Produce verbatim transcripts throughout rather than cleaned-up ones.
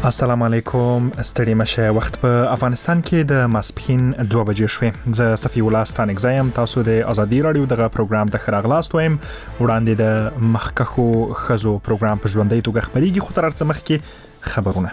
السلام علیکم. ستړي مشه. وخت په افغانستان کې د ماسپښین دوه بجې شوې. زه صفی الله ستانک زایم. تاسو د ازادي رادیو دغه پروګرام ته خراغلاست وایم. وړاندې د مخکخو خزو پروګرام په ژوندۍ توګه خبريږي. خو تر څه مخکې خبرونه.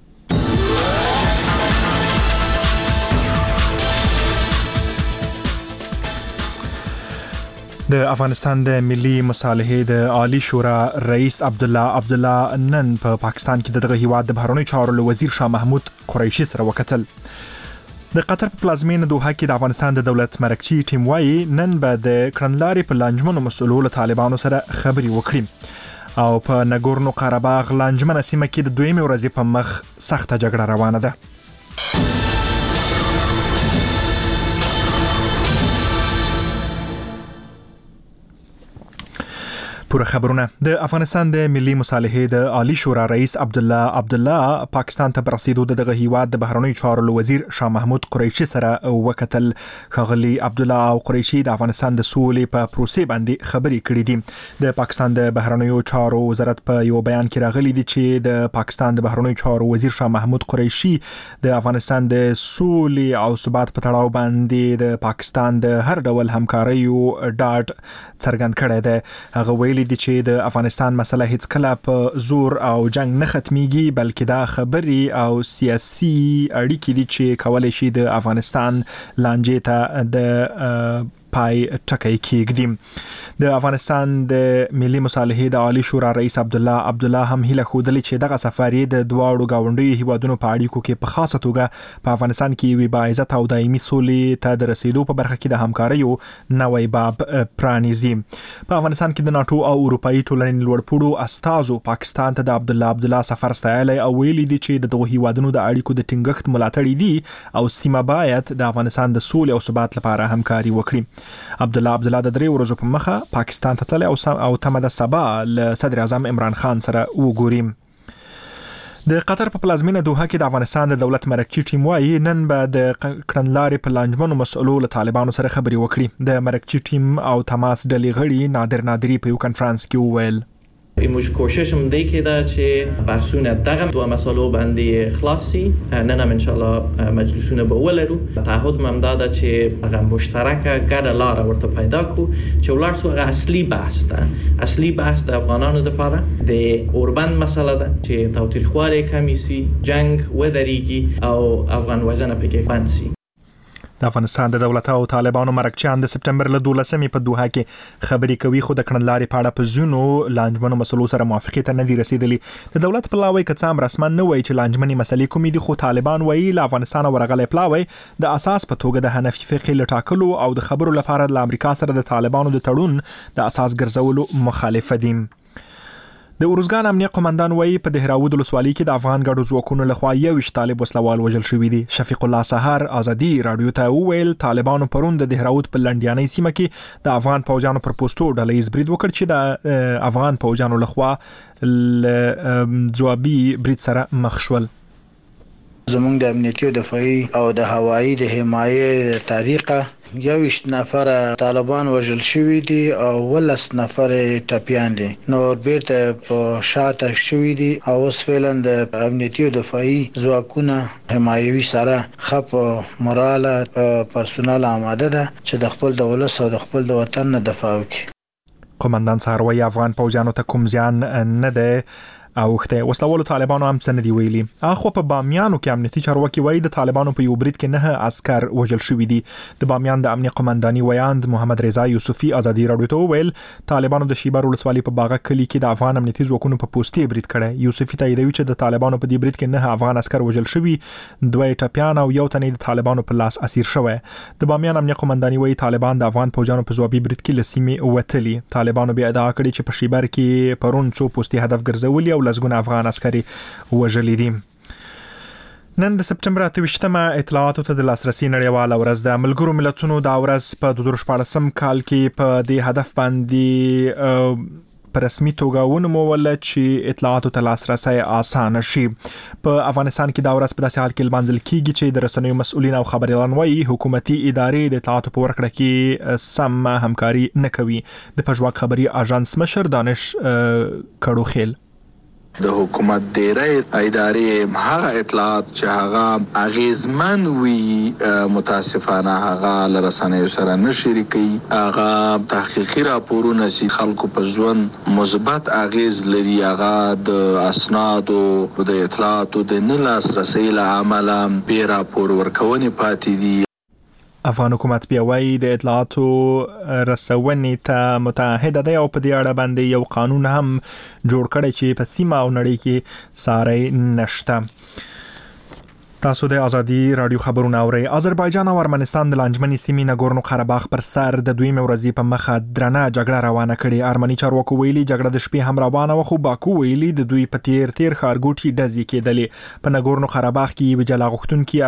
د افغانستان د ملي مصالحې د عالی شورا رئیس عبدالله عبدالله نن په پا پاکستان کې دغه هیواد د بهرنیو چارو وزیر شاه محمود قریشي سره وکتل. د قطر په پلازمینه دوحه کې د افغانستان د دولت مرکچی ټیم وايي نن به د کړنلارې په لانجمنو مسؤلو له طالبانو سره خبري وکړي او په نګورنو قرهباغ لانجمنه سیمه کې د دویمې ورځې په مخ سخته جګړه روانه ده. پوره خبرونه. د افغانستان د ملي مصالحې د عالی شورا رئیس عبدالله عبدالله پاکستان ته برسېدو د دغه هیواد د بهرنیو چارو وزیر شاه محمود قریشي سره وکتل. ښاغلي عبدالله او قریشي د افغانستان د سولې په پروسې باندې خبرې کړې دي. د پاکستان د بهرنیو چارو وزارت په یو بیان کې راغلي دي چې د پاکستان د بهرنیو چارو وزیر شاه محمود قریشي د افغانستان د سولې او ثبات په تړاو باندې د پاکستان د هر ډول همکاریو ډاډ څرګند کړی دی. هغه ویلي دي چې د افغانستان مسله هیڅ کله په زور او جنگ نه ختميږي، بلکې دا خبري او سیاسي اړیکې دي چې کولای شي د افغانستان لانجې ته د پای ټکی کېږدي. د افغانستان د ملي مصالحې د عالی شورا رئیس عبدالله عبدالله هم هیله خوده چې دغه سفر د دواړو گاونډي هیوادونو په اړیکو کې په خاصه توګه په افغانستان کې وی باعزت او دایمي سولې ته د رسیدو په برخه کې د همکاریو نوې باب پرانیزي. په افغانستان کې د ناتو او اروپאי ټولنې لوړپوړو استازو پاکستان ته د عبدالله عبدالله سفر ستایلی او ویلي دي چې د دغه هیوادونو د اړیکو د ټینګښت ملاتړ دي او سیمه باید د افغانستان د سولې او ثبات لپاره همکاري وکړي. عبدالله عبدالله د درې ورځو په مخه پاکستان ته تللی او تمه د سبا له صدر اعظم عمران خان سره وګوري. د قطر په پلازمینه دوحه کې د افغانستان د دولت مرکچی ټیم وايي نن به د کړنلارې په لانجمنو مسؤلو له طالبانو سره خبري وکړي. د مرکچی ټیم او تماس ډلې غړي نادر نادری په یو کانفرنس کې وویل ایموش کوشش هم دی که ده چه بحثونه دغه دو مسئله بنده خلاصی نه هم انشالله مجلسونه به ولرو. تعهد هم داده چه اگه مشترک گرد لاره ورطا پیدا کو چه ولار سو اگه اصلی بحث ده اصلی بحث ده افغانانو ده پاره ده اوربند مسئله ده چه تاوتریخوار کمیسی جنگ و دریگی او افغان وزن پکه بندسی. د افغانستان د دولت او طالبانو مرکچیان د سپټمبر له دولسمې په دوحه کې خبري کوي، خو د کړنلارې په اړه په ځینو لانجمنو مسلو سره موافقې ته نه دي رسیدلي. د دولت پلاوی که څه هم رسما نه وایي چې لانجمنې مسلې کومې دي، خو طالبان وایي له افغانستان ورغلی پلاوی د اساس په توګه د حنفي فقې له ټاکلو او د خبرو لپاره د امریکا سره د طالبانو د تړون د اساس ګرځولو مخالفه دي. د ارزګان امنیه قومندان وایي په دهراود ولسوالۍ کې د افغان ګډو ځواکونو لخوا یویشت طالب وسلوال وژل شوي دي. شفیق الله سحر ازادي رادیو ته وویل طالبانو پرون د دهراود په لنډیانۍ سیمه کې د افغان پوجانو پر پوسټو ډلهیز برید وکړ چې د افغان پوجانو لخوا ځوابي برید سره مخ شول. زمونږ د امنیتي او دفاعي او د هوایي د حمایې طریقه یویشت نفر طالبان وژل شوي دي او ولس نفر ټپیان دي. نو بیرته په شاته شوي دي او اوس فعلا د امنیتي او دفاعي ځواکونه حمایوي سره خپ مراله پرسونل آماده ده چې د خپل د ولس او د خپل د وطن نه دفاع وکړي. قومندان سحر وایي افغان پوجانو ته کوم زیان نه ده اوخته. وسلوالو طالبانو هم څه نه دی ویلي. اخو په بامیانو کې امنیتي چارواکي وایي د طالبانو په یو برید کې نه عسكر وژل شوي دي. د بامیان د امنیه قومنداني ویاند محمد رضا یوسفي ازادي رادیو ته ویل طالبانو د شیبر ولسوالۍ په باغه کلی کې د افغان امنیتي ځواکونو په پوسټي برید کړی. یوسفي تاییدوي چې د طالبانو په دې برید کې نه افغان عسكر وژل شوي، دوه ټپیان او یو تن د طالبانو په لاس اسیر شوی. د بامیان امنیه قومنداني وایي طالبان د افغان پوجانو په ځوابي برید کې لسیمه وتلي. طالبانو بیا ادعا کړې چې په شیبر کې پرون څو پوسټي هدف ګرځولي او لزګونه افغان عسکري وژلي دي. نن د سپټمبر اته ویشتمه اطلاعاتو ته د لاسرسي نړیواله ورځ ده. ملګرو ملتونو دا ورځ په دوه زره شپاړسم کال کې په دې هدف باندې په رسمي توګه ونوموله چې اطلاعاتو ته لاسرسی اسانه شي. په افغانستان کې دا ورځ په داسې حال کې لمانځل کیږي چې د رسنیو مسؤلین او خبريالان وایي حکومتي ادارې د اطلاعاتو په ورکړه کې سم همکاري نه کوي. د پژواک خبري اژانس مشر دانش کړو خیل د حکومت ډیری ادارې هغه اطلاعات چې هغه اغیزمن وي متاسفانه هغه لرسنیو سره نه شریکي، هغه تحقیقي راپورونه چې خلکو په ژوند مثبت اغیز لري، هغه د اسنادو د اطلاعاتو د نه لاسرسي له امله بې راپور ورکونې پاتې دي. افغان حکومت بیا وایي د اطلاعاتو رسونې ته متعهده دی او په دې اړه باندې یو قانون هم جوړ کړی چې په سیمه او نړۍ کې ساری نشته. تاسو د ازادي رادیو خبرونه اورئ. آذربایجان او ارمنستان د لانجمنې سیمې ناګورنو قرهباغ پر سر د دویمې ورځې په مخه درنه جګړه روانه کړې. ارمني چارواکو ویلي جګړه د شپې هم روانه وه، خو باکو ویلي د دوی په تیر تیر ښارګوټي ډزې کېدلې. په ناګورنو قرهباغ کې یو جلا غوښتونکي